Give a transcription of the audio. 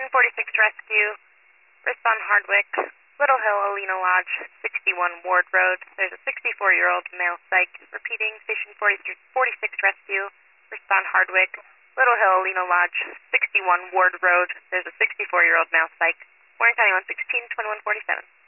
2146 Rescue, respond Hardwick, Little Hill, Alina Lodge, 61 Ward Road. There's a 64-year-old male psych. Repeating, Station 46 Rescue, respond Hardwick, Little Hill, Alina Lodge, 61 Ward Road. There's a 64-year-old male psych. Warren County 116, 2147.